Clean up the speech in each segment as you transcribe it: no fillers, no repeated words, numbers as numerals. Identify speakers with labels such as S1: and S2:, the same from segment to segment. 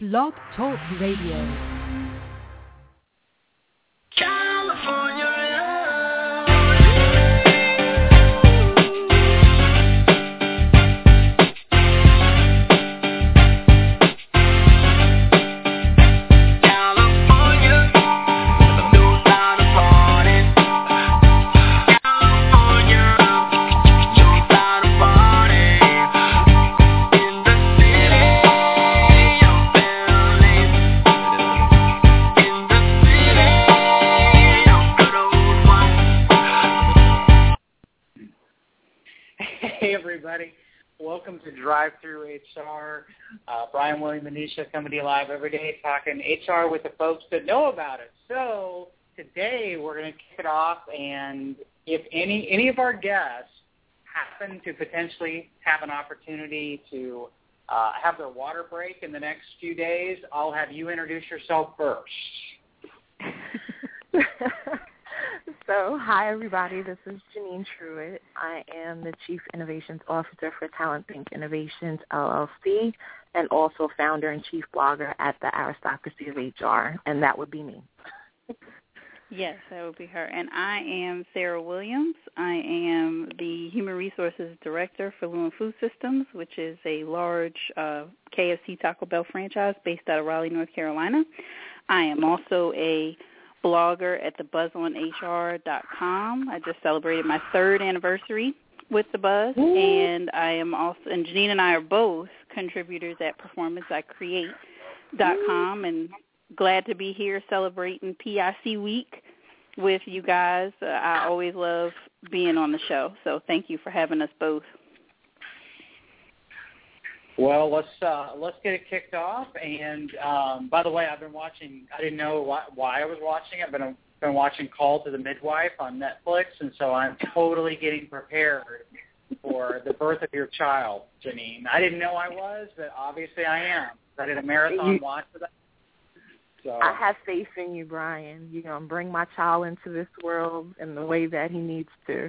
S1: Blog Talk Radio.
S2: Welcome to Drive Through HR. Brian William Manisha coming to you live every day talking HR with the folks that know about it. So today we're going to kick it off, and if any of our guests happen to potentially have an opportunity to have their water break in the next few days, I'll have you introduce yourself first.
S3: So, hi, everybody. This is Janine Truitt. I am the Chief Innovations Officer for Talent Think Innovations, LLC, and also founder and chief blogger at the Aristocracy of HR, and that would be me.
S4: Yes, that would be her. And I am Sarah Williams. I am the Human Resources Director for Lumen Food Systems, which is a large KFC Taco Bell franchise based out of Raleigh, North Carolina. I am also a blogger at thebuzzonhr.com. I just celebrated my 3rd anniversary with The Buzz, and and Janine and I are both contributors at performanceicreate.com, and glad to be here celebrating PIC Week with you guys. I always love being on the show, so thank you for having us both.
S2: Well, let's get it kicked off. And by the way, I've been watching. I didn't know why I was watching. I've been watching Call to the Midwife on Netflix, and so I'm totally getting prepared for the birth of your child, Janine. I didn't know I was, but obviously I am. I did a marathon watch of that. So
S3: I have faith in you, Brian. You're gonna bring my child into this world in the way that he needs to.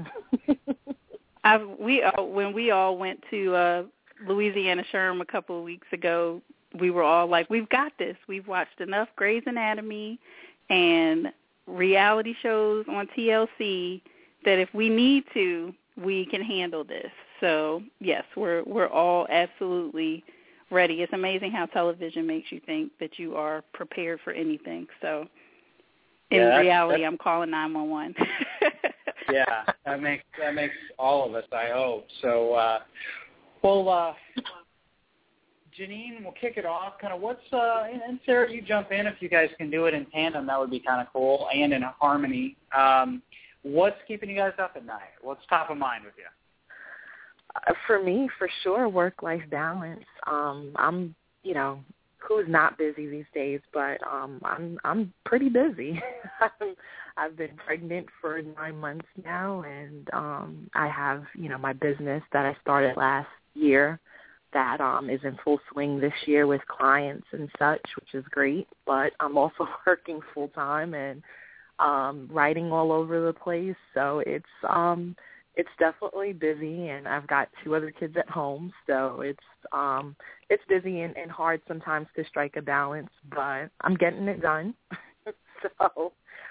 S4: When we all went to Louisiana Sherm a couple of weeks ago, we were all like, we've got this. We've watched enough Grey's Anatomy and reality shows on TLC that if we need to, we can handle this. So, yes, we're all absolutely ready. It's amazing how television makes you think that you are prepared for anything. So, in reality, I'm calling 911.
S2: Yeah, that makes all of us, I hope. So, Janine, we'll kick it off. Kind of what's and Sarah, you jump in if you guys can do it in tandem. That would be kind of cool, and in harmony. What's keeping you guys up at night? What's top of mind with you?
S3: For me, for sure, work-life balance. I'm, who's not busy these days, but I'm pretty busy. I've been pregnant for 9 months now, and I have, my business that I started last year that is in full swing this year with clients and such, which is great. But I'm also working full time and writing all over the place. So it's definitely busy, and I've got 2 other kids at home. So it's busy and hard sometimes to strike a balance, but I'm getting it done. So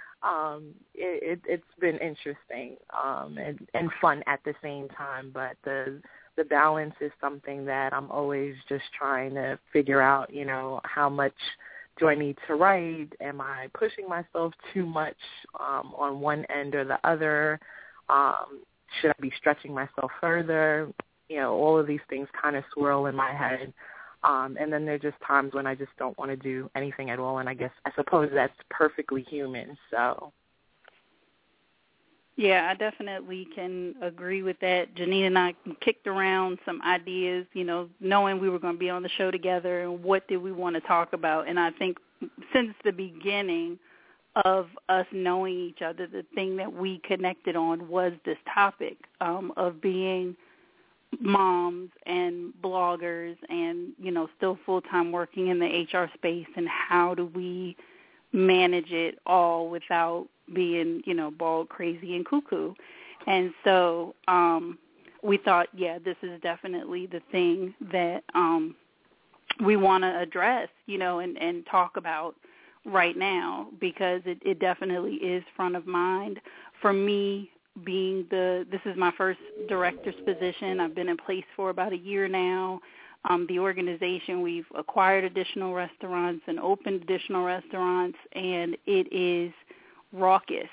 S3: it's been interesting and fun at the same time, but the balance is something that I'm always just trying to figure out, how much do I need to write? Am I pushing myself too much on one end or the other? Should I be stretching myself further? All of these things kind of swirl in my head. And then there are just times when I just don't want to do anything at all, and I suppose that's perfectly human, so.
S4: Yeah, I definitely can agree with that. Janine and I kicked around some ideas, knowing we were going to be on the show together and what did we want to talk about. And I think since the beginning of us knowing each other, the thing that we connected on was this topic of being moms and bloggers and, still full-time working in the HR space, and how do we manage it all without being, bald, crazy, and cuckoo. And so we thought, this is definitely the thing that we want to address, and talk about right now, because it definitely is front of mind. For me, this is my first director's position. I've been in place for about a year now. The organization, we've acquired additional restaurants and opened additional restaurants, and it is raucous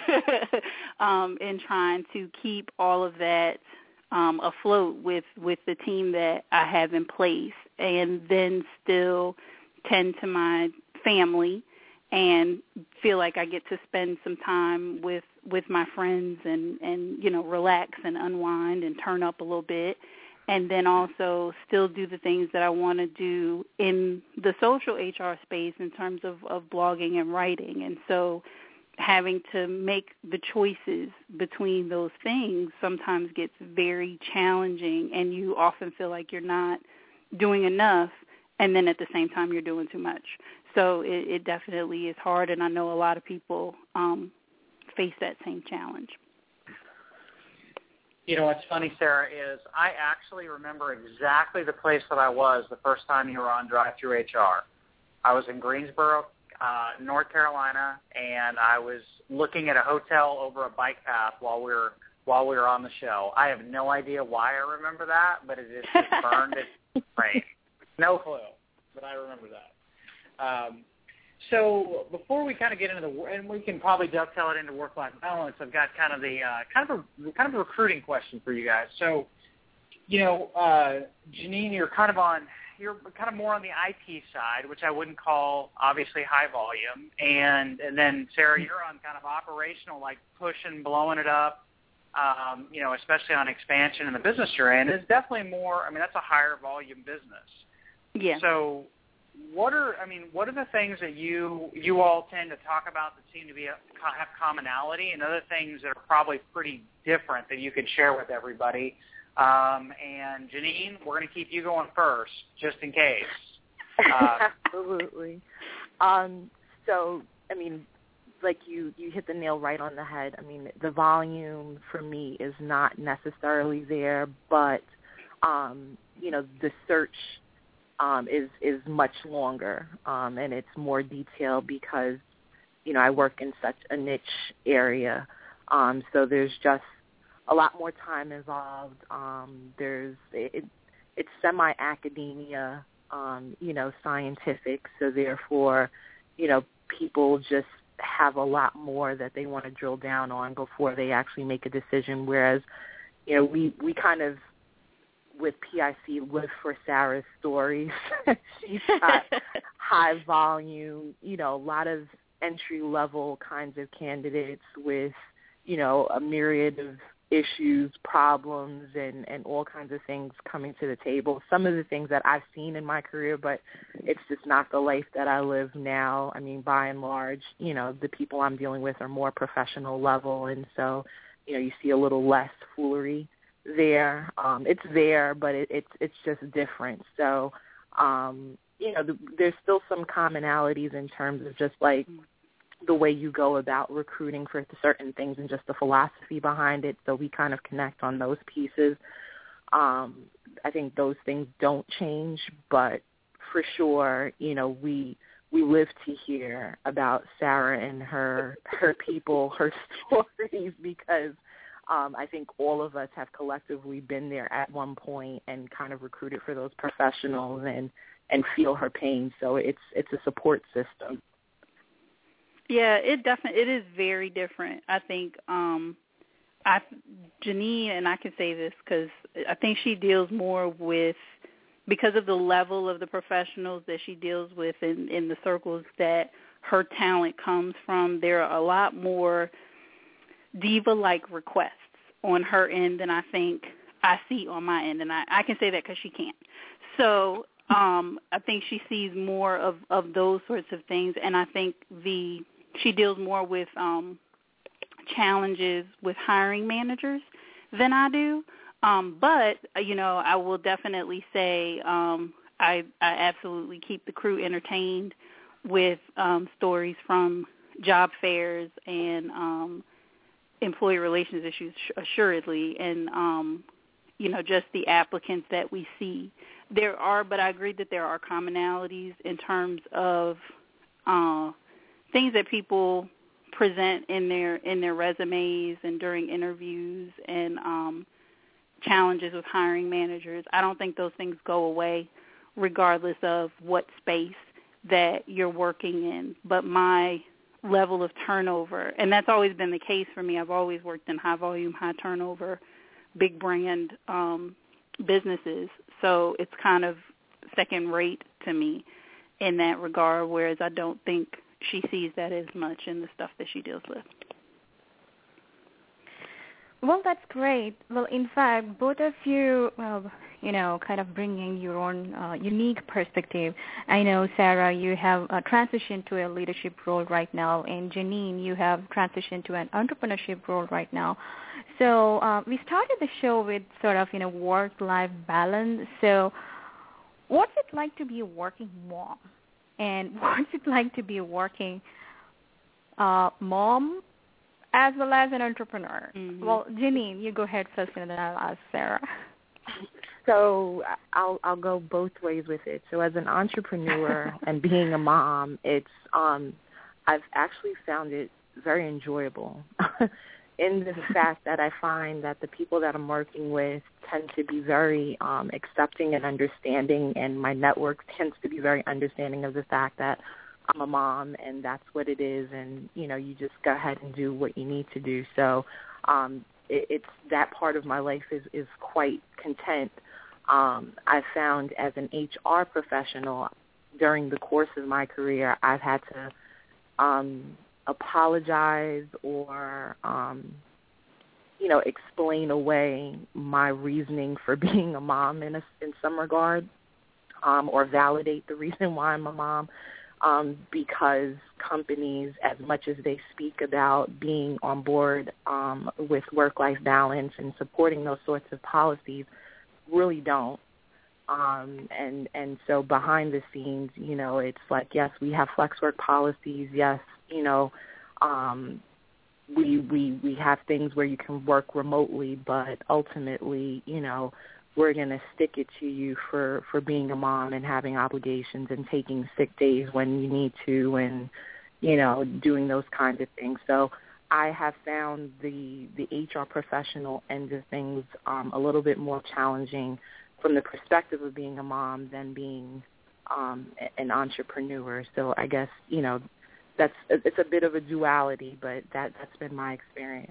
S4: in trying to keep all of that afloat with the team that I have in place, and then still tend to my family and feel like I get to spend some time with my friends and relax and unwind and turn up a little bit, and then also still do the things that I want to do in the social HR space in terms of blogging and writing. And so having to make the choices between those things sometimes gets very challenging, and you often feel like you're not doing enough, and then at the same time you're doing too much. So it definitely is hard, and I know a lot of people face that same challenge.
S2: What's funny, Sarah, is I actually remember exactly the place that I was the first time you were on Drive-Thru HR. I was in Greensboro, North Carolina, and I was looking at a hotel over a bike path while we were on the show. I have no idea why I remember that, but it just burned its brain. No clue, but I remember that. So before we kind of get into and we can probably dovetail it into work-life balance, I've got kind of a recruiting question for you guys. So, Janine, you're kind of more on the IT side, which I wouldn't call obviously high volume, and then Sarah, you're on kind of operational, like pushing, blowing it up, especially on expansion in the business you're in. It's definitely more. I mean, that's a higher volume business.
S4: Yeah.
S2: So what are the things that you all tend to talk about that seem to have commonality, and other things that are probably pretty different that you could share with everybody? And Janine, we're going to keep you going first, just in case.
S3: Absolutely. So, like you hit the nail right on the head. The volume for me is not necessarily there, but, the search is much longer, and it's more detailed because, I work in such a niche area. So there's just a lot more time involved. It's semi-academia, scientific. So therefore, people just have a lot more that they want to drill down on before they actually make a decision. Whereas, we kind of, with PIC, live for Sarah's stories. She's got high volume, a lot of entry-level kinds of candidates with, a myriad of issues, problems, and all kinds of things coming to the table. Some of the things that I've seen in my career, but it's just not the life that I live now. By and large, the people I'm dealing with are more professional level, and so, you see a little less foolery there. It's there, but it's just different. So, there's still some commonalities in terms of just like the way you go about recruiting for certain things and just the philosophy behind it. So we kind of connect on those pieces. I think those things don't change, but for sure, we live to hear about Sarah and her people, her stories, because I think all of us have collectively been there at one point and kind of recruited for those professionals and feel her pain. So it's a support system.
S4: Yeah, it is very different. I think Janine, and I can say this because I think she deals more with, because of the level of the professionals that she deals with in the circles that her talent comes from, there are a lot more diva-like requests on her end than I think I see on my end, and I can say that because she can't. So I think she sees more of those sorts of things, and I think she deals more with challenges with hiring managers than I do. But, I will definitely say I absolutely keep the crew entertained with stories from job fairs and employee relations issues, assuredly, and, just the applicants that we see. but I agree that there are commonalities in terms of things that people present in their resumes and during interviews and challenges with hiring managers. I don't think those things go away regardless of what space that you're working in. But my level of turnover, and that's always been the case for me. I've always worked in high volume, high turnover, big brand businesses. So it's kind of second rate to me in that regard, whereas I don't think she sees that as much in the stuff that she deals with.
S5: Well, that's great. Well, in fact, both of you, kind of bringing your own unique perspective. I know, Sarah, you have transitioned to a leadership role right now, and Janine, you have transitioned to an entrepreneurship role right now. So we started the show with sort of, work-life balance. So what's it like to be a working mom? And what's it like to be a working mom as well as an entrepreneur? Mm-hmm. Well, Janine, you go ahead first, and then I'll ask Sarah.
S3: So I'll go both ways with it. So as an entrepreneur and being a mom, it's I've actually found it very enjoyable in the fact that I find that the people that I'm working with tend to be very accepting and understanding, and my network tends to be very understanding of the fact that I'm a mom and that's what it is, and, you just go ahead and do what you need to do. So it's that part of my life is quite content. I found as an HR professional during the course of my career, I've had to apologize or, explain away my reasoning for being a mom in some regard, or validate the reason why I'm a mom, because companies, as much as they speak about being on board with work-life balance and supporting those sorts of policies, really don't. And so behind the scenes, it's like, yes, we have flex work policies. Yes, we have things where you can work remotely, but ultimately, we're going to stick it to you for being a mom and having obligations and taking sick days when you need to and, doing those kinds of things. So I have found the HR professional end of things a little bit more challenging from the perspective of being a mom than being an entrepreneur. So I guess, it's a bit of a duality, but that's been my experience.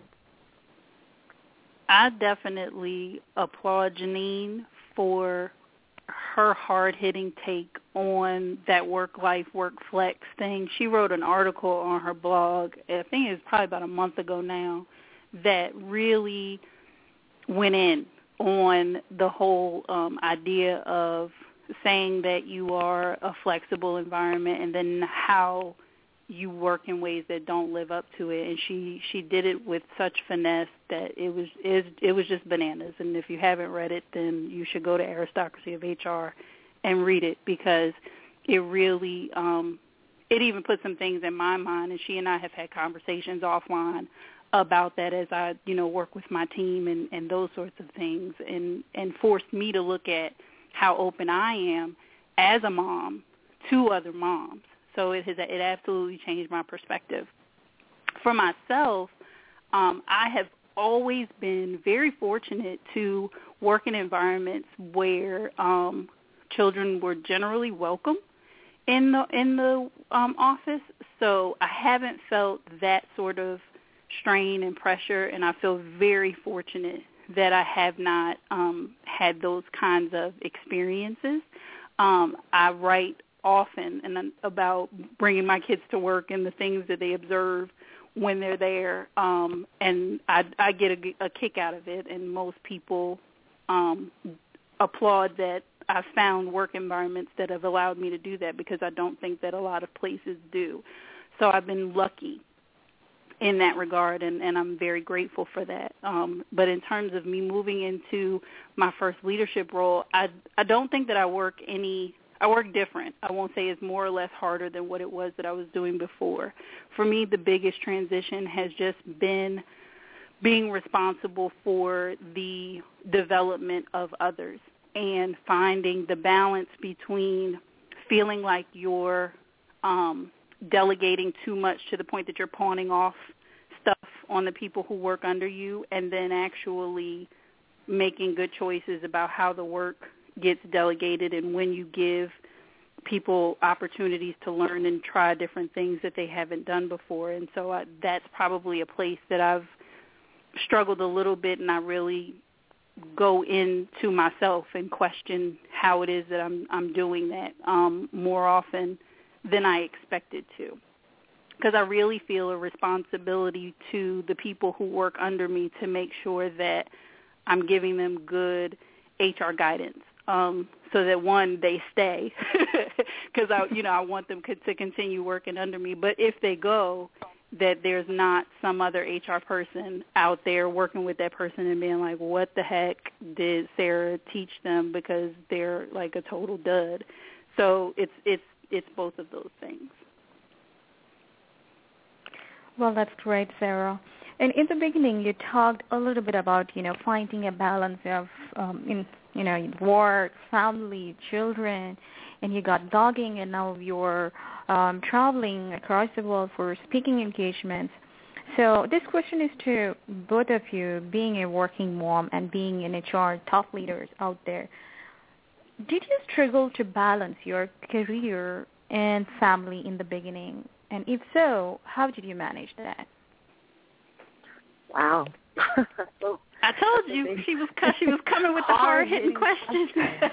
S4: I definitely applaud Janine for her hard-hitting take on that work-life, work-flex thing. She wrote an article on her blog, I think it was probably about a month ago now, that really went in on the whole idea of saying that you are a flexible environment and then how you work in ways that don't live up to it. And she did it with such finesse that it was just bananas. And if you haven't read it, then you should go to Aristocracy of HR and read it, because it really it even put some things in my mind, and she and I have had conversations offline about that as I, work with my team and those sorts of things, and forced me to look at how open I am as a mom to other moms. So it absolutely changed my perspective. For myself, I have always been very fortunate to work in environments where children were generally welcome in the office. So I haven't felt that sort of strain and pressure, and I feel very fortunate that I have not had those kinds of experiences. I write often and about bringing my kids to work and the things that they observe when they're there, and I get a kick out of it, and most people applaud that I've found work environments that have allowed me to do that, because I don't think that a lot of places do. So I've been lucky in that regard, and I'm very grateful for that. But in terms of me moving into my first leadership role, I don't think that I work different. I won't say it's more or less harder than what it was that I was doing before. For me, the biggest transition has just been being responsible for the development of others and finding the balance between feeling like you're delegating too much to the point that you're pawning off stuff on the people who work under you, and then actually making good choices about how the work gets delegated and when you give people opportunities to learn and try different things that they haven't done before. And so that's probably a place that I've struggled a little bit, and I really go into myself and question how it is that I'm doing that more often than I expected to, because I really feel a responsibility to the people who work under me to make sure that I'm giving them good HR guidance, so that, one, they stay, because I want them to continue working under me. But if they go, that there's not some other HR person out there working with that person and being like, what the heck did Sarah teach them, because they're like a total dud. So it's both of those things.
S5: Well, that's great, Sarah. And in the beginning, you talked a little bit about, finding a balance of, work, family, children, and you got blogging, and now you're traveling across the world for speaking engagements. So this question is to both of you, being a working mom and being an HR top leaders out there. Did you struggle to balance your career and family in the beginning? And if so, how did you manage that?
S3: Wow.
S4: I told you she was coming with the hard-hitting questions.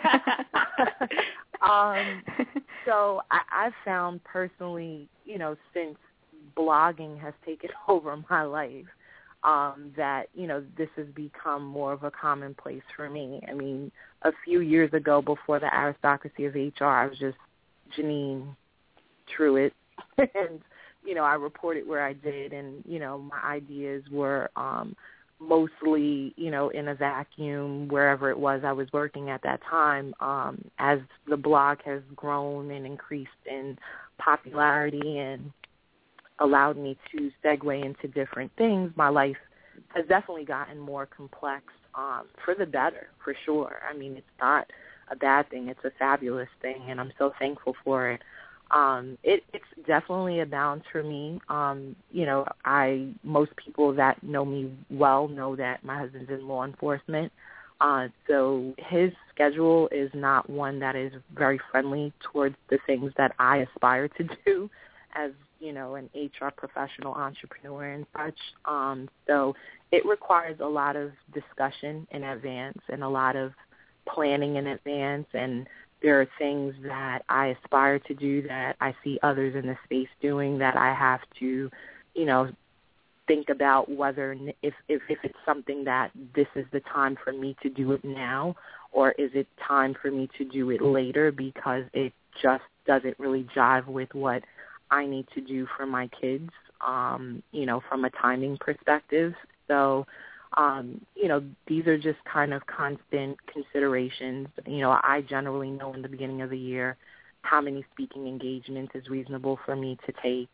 S3: So I've found personally, since blogging has taken over my life, that, this has become more of a commonplace for me. I mean, a few years ago, before the aristocracy of HR, I was just Janine Truitt, and, I reported where I did, and, my ideas were mostly, in a vacuum, wherever it was I was working at that time. As the blog has grown and increased in popularity and allowed me to segue into different things, my life has definitely gotten more complex, for the better, for sure. I mean, it's not a bad thing. It's a fabulous thing, and I'm so thankful for it. It's definitely a balance for me. Most people that know me well know that my husband's in law enforcement. So his schedule is not one that is very friendly towards the things that I aspire to do as, an HR professional entrepreneur and such. So it requires a lot of discussion in advance and a lot of planning in advance, and there are things that I aspire to do that I see others in the space doing that I have to, think about whether if it's something that this is the time for me to do it now, or is it time for me to do it later because it just doesn't really jive with what I need to do for my kids, from a timing perspective. So, these are just kind of constant considerations. I generally know in the beginning of the year how many speaking engagements is reasonable for me to take,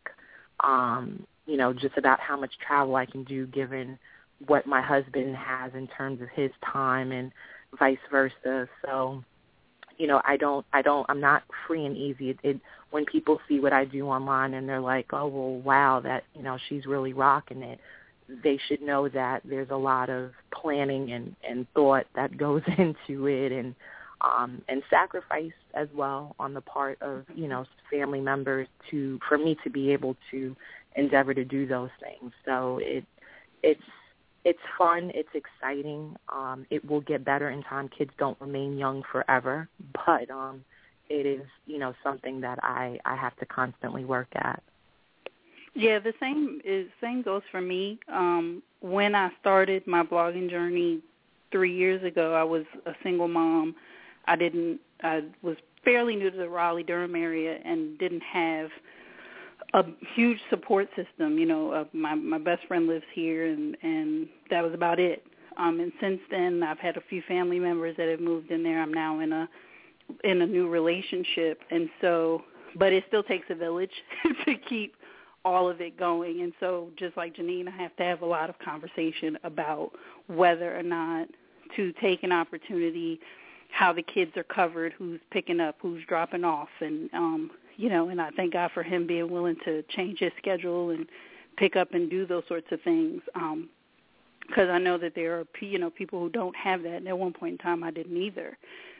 S3: just about how much travel I can do given what my husband has in terms of his time and vice versa. So, I'm not free and easy. When people see what I do online and they're like, oh, well, wow, that, she's really rocking it, they should know that there's a lot of planning and thought that goes into it, and sacrifice as well on the part of, family members for me to be able to endeavor to do those things. So it's fun, it's exciting. It will get better in time. Kids don't remain young forever, but it is, something that I have to constantly work at.
S4: Yeah, the same goes for me. When I started my blogging journey 3 years ago, I was a single mom. I was fairly new to the Raleigh-Durham area and didn't have a huge support system. My best friend lives here, and that was about it. And since then, I've had a few family members that have moved in there. I'm now in a new relationship, and so, but it still takes a village to keep all of it going. And so just like Janine, I have to have a lot of conversation about whether or not to take an opportunity how the kids are covered, who's picking up, who's dropping off, and and I thank God for him being willing to change his schedule and pick up and do those sorts of things. Because I know that there are people who don't have that, and at one point in time I didn't either.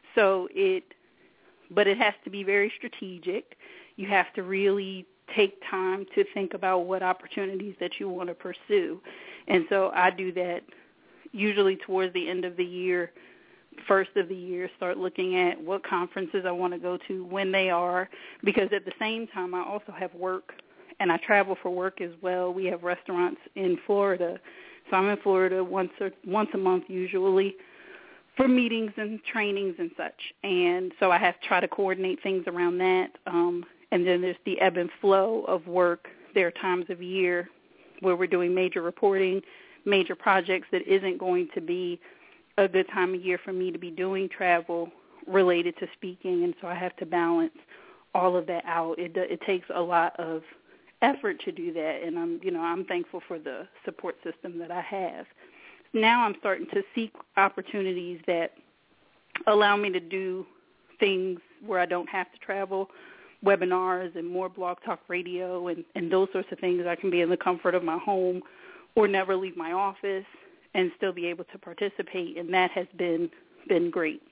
S4: But it has to be very strategic. You have to really take time to think about what opportunities that you want to pursue. And so I do that usually towards the end of the year, first of the year, start looking at what conferences I want to go to, when they are, because at the same time I also have work, and I travel for work as well. We have restaurants in Florida, so I'm in Florida once a month usually for meetings and trainings and such. And so I have to try to coordinate things around that. And then there's the ebb and flow of work. There are times of year where we're doing major reporting, major projects that isn't going to be a good time of year for me to be doing travel related to speaking, and so I have to balance all of that out. It takes a lot of effort to do that, and I'm thankful for the support system that I have. Now I'm starting to seek opportunities that allow me to do things where I don't have to travel, webinars and more Blog Talk Radio and those sorts of things. I can be in the comfort of my home or never leave my office and still be able to participate, and that has been great.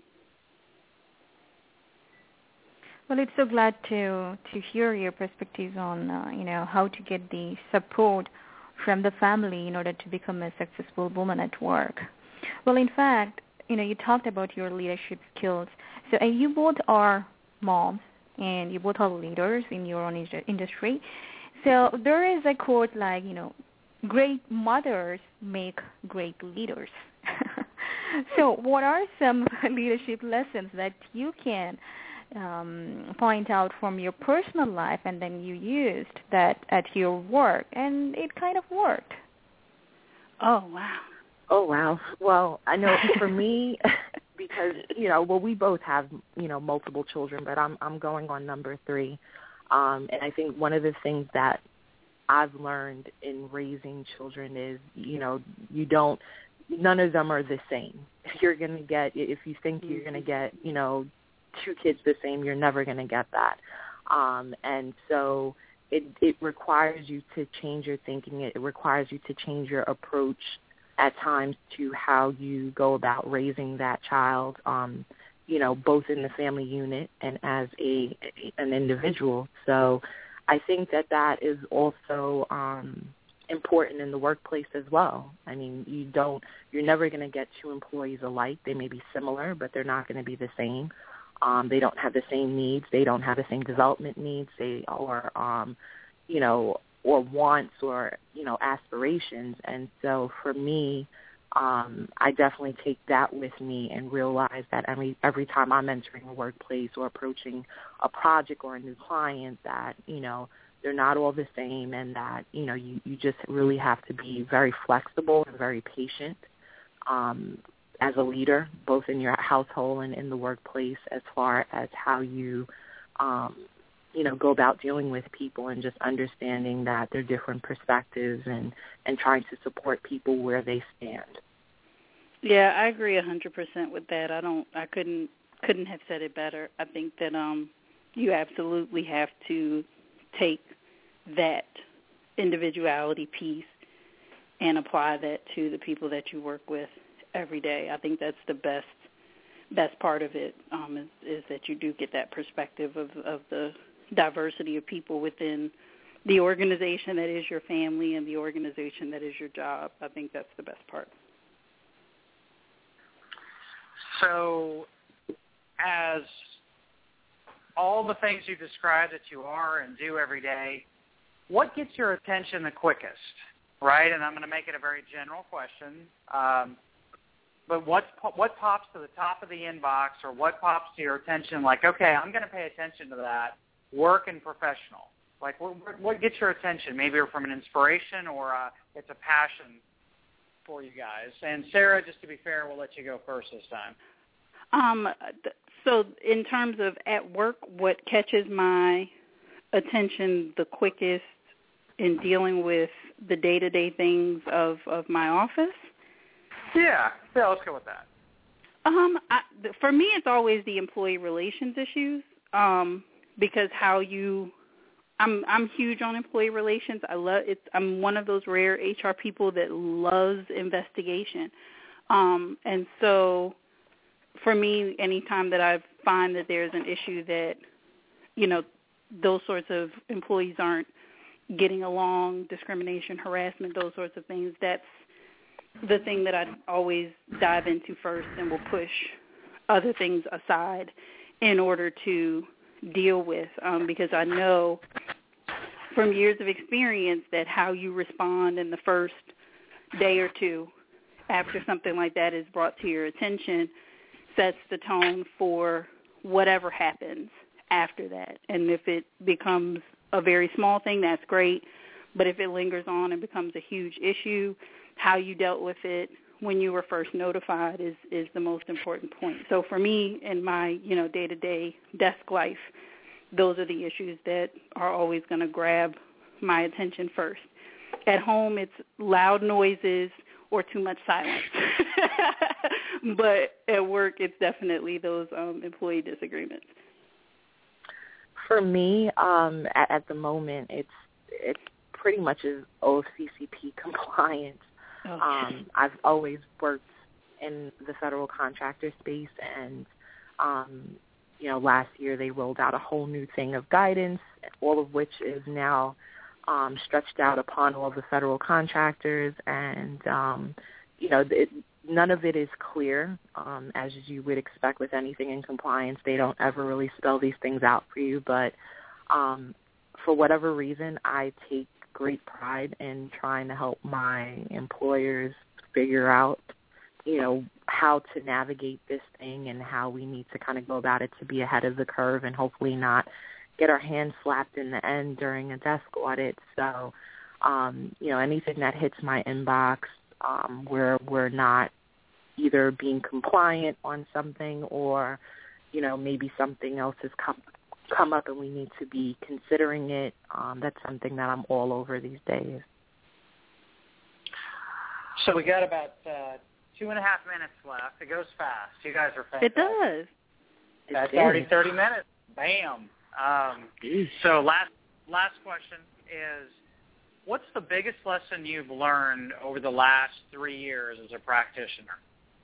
S5: Well, it's so glad to hear your perspectives on how to get the support from the family in order to become a successful woman at work. Well, in fact, you talked about your leadership skills. So you both are moms, and you both are leaders in your own industry. So there is a quote like, great mothers make great leaders. So what are some leadership lessons that you can point out from your personal life and then you used that at your work and it kind of worked?
S4: Oh, wow.
S3: Oh, wow. Well, I know for me, because, we both have, multiple children, but I'm going on number 3. And I think one of the things that I've learned in raising children is, none of them are the same. If you think you're going to get, 2 kids the same, you're never going to get that. And so it requires you to change your thinking. It requires you to change your approach at times to how you go about raising that child, both in the family unit and as an individual. So I think that is also important in the workplace as well. I mean, you're never going to get 2 employees alike. They may be similar, but they're not going to be the same. They don't have the same needs. They don't have the same development needs. Or wants or, aspirations. And so for me, I definitely take that with me and realize that every time I'm entering a workplace or approaching a project or a new client that, they're not all the same, and that, you just really have to be very flexible and very patient as a leader, both in your household and in the workplace, as far as how you, go about dealing with people and just understanding that they're different perspectives and trying to support people where they stand.
S4: Yeah, I agree 100% with that. I couldn't have said it better. I think that you absolutely have to take that individuality piece and apply that to the people that you work with every day. I think that's the best part of it, is that you do get that perspective of the diversity of people within the organization that is your family and the organization that is your job. I think that's the best part.
S2: So as all the things you described that you are and do every day, what gets your attention the quickest, right? And I'm going to make it a very general question. But what pops to the top of the inbox, or what pops to your attention like, okay, I'm going to pay attention to that, work and professional? Like, what gets your attention? Maybe from an inspiration, or it's a passion for you guys. And Sarah, just to be fair, we'll let you go first this time.
S4: So in terms of at work, what catches my attention the quickest in dealing with the day-to-day things of my office?
S2: Yeah, let's go with that.
S4: For me, it's always the employee relations issues, because I'm huge on employee relations. I love it. I'm one of those rare HR people that loves investigation, and so for me, anytime that I find that there's an issue that, those sorts of employees aren't getting along, discrimination, harassment, those sorts of things, that's the thing that I always dive into first, and will push other things aside in order to deal with, because I know from years of experience that how you respond in the first day or two after something like that is brought to your attention sets the tone for whatever happens after that. And if it becomes a very small thing, that's great. But if it lingers on and becomes a huge issue, how you dealt with it when you were first notified is the most important point. So for me, in my day-to-day desk life, those are the issues that are always going to grab my attention first. At home, it's loud noises or too much silence. But at work, it's definitely those employee disagreements.
S3: For me, at the moment, it's pretty much is OCCP compliance. Okay. I've always worked in the federal contractor space, and last year they rolled out a whole new thing of guidance, all of which is now stretched out upon all the federal contractors, and none of it is clear, as you would expect with anything in compliance. They don't ever really spell these things out for you, but for whatever reason, I take great pride in trying to help my employers figure out, how to navigate this thing and how we need to kind of go about it to be ahead of the curve and hopefully not get our hands slapped in the end during a desk audit. So, anything that hits my inbox where we're not either being compliant on something or, maybe something else has come up and we need to be considering it, that's something that I'm all over these days.
S2: So we got about 2.5 minutes left. It goes fast. You guys are fast.
S4: It does.
S2: That's already 30 minutes. Bam. So last question is, what's the biggest lesson you've learned over the last 3 years as a practitioner?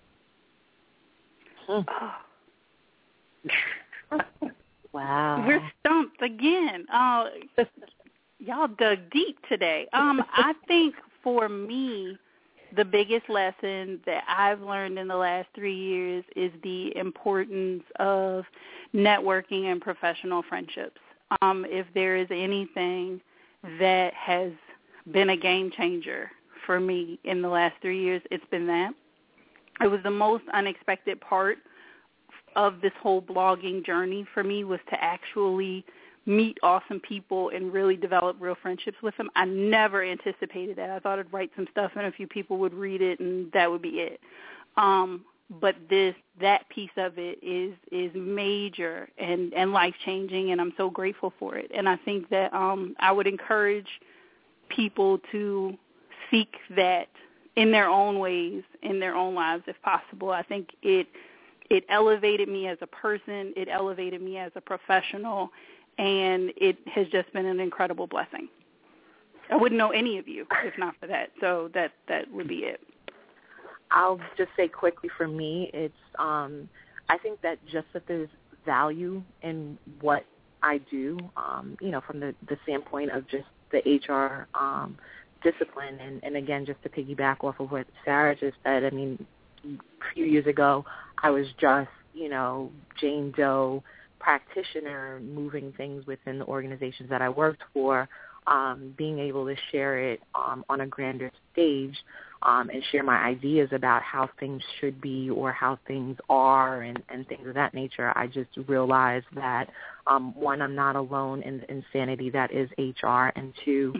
S3: Wow.
S4: We're stumped again. Y'all dug deep today. I think for me, the biggest lesson that I've learned in the last 3 years is the importance of networking and professional friendships. If there is anything that has been a game changer for me in the last 3 years, it's been that. It was the most unexpected part of this whole blogging journey for me, was to actually meet awesome people and really develop real friendships with them. I never anticipated that. I thought I'd write some stuff and a few people would read it and that would be it. But that piece of it is major and life-changing, and I'm so grateful for it. And I think that I would encourage people to seek that in their own ways, in their own lives, if possible. I think it elevated me as a person. It elevated me as a professional, and it has just been an incredible blessing. I wouldn't know any of you if not for that, so that would be it.
S3: I'll just say quickly for me, it's I think that just that there's value in what I do, from the standpoint of just the HR discipline. And again, just to piggyback off of what Sarah just said, I mean, a few years ago, I was just, Jane Doe practitioner moving things within the organizations that I worked for, being able to share it on a grander stage and share my ideas about how things should be or how things are and things of that nature. I just realized that, one, I'm not alone in the insanity that is HR, and two,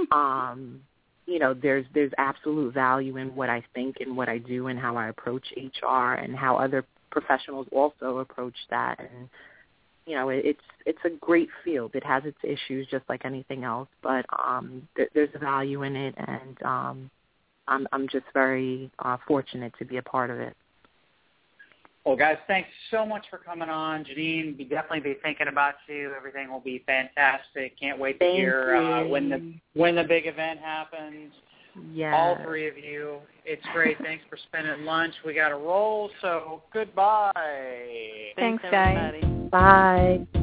S3: there's absolute value in what I think and what I do and how I approach HR and how other professionals also approach that. And, it's a great field. It has its issues just like anything else, but there's value in it, and I'm just very fortunate to be a part of it.
S2: Well, guys, thanks so much for coming on. Janine, we definitely be thinking about you. Everything will be fantastic. Can't wait to hear when the big event happens.
S3: Yes.
S2: All three of you. It's great. Thanks for spending lunch. We got to roll, so goodbye.
S5: Thanks, guys.
S4: everybody.
S3: Bye.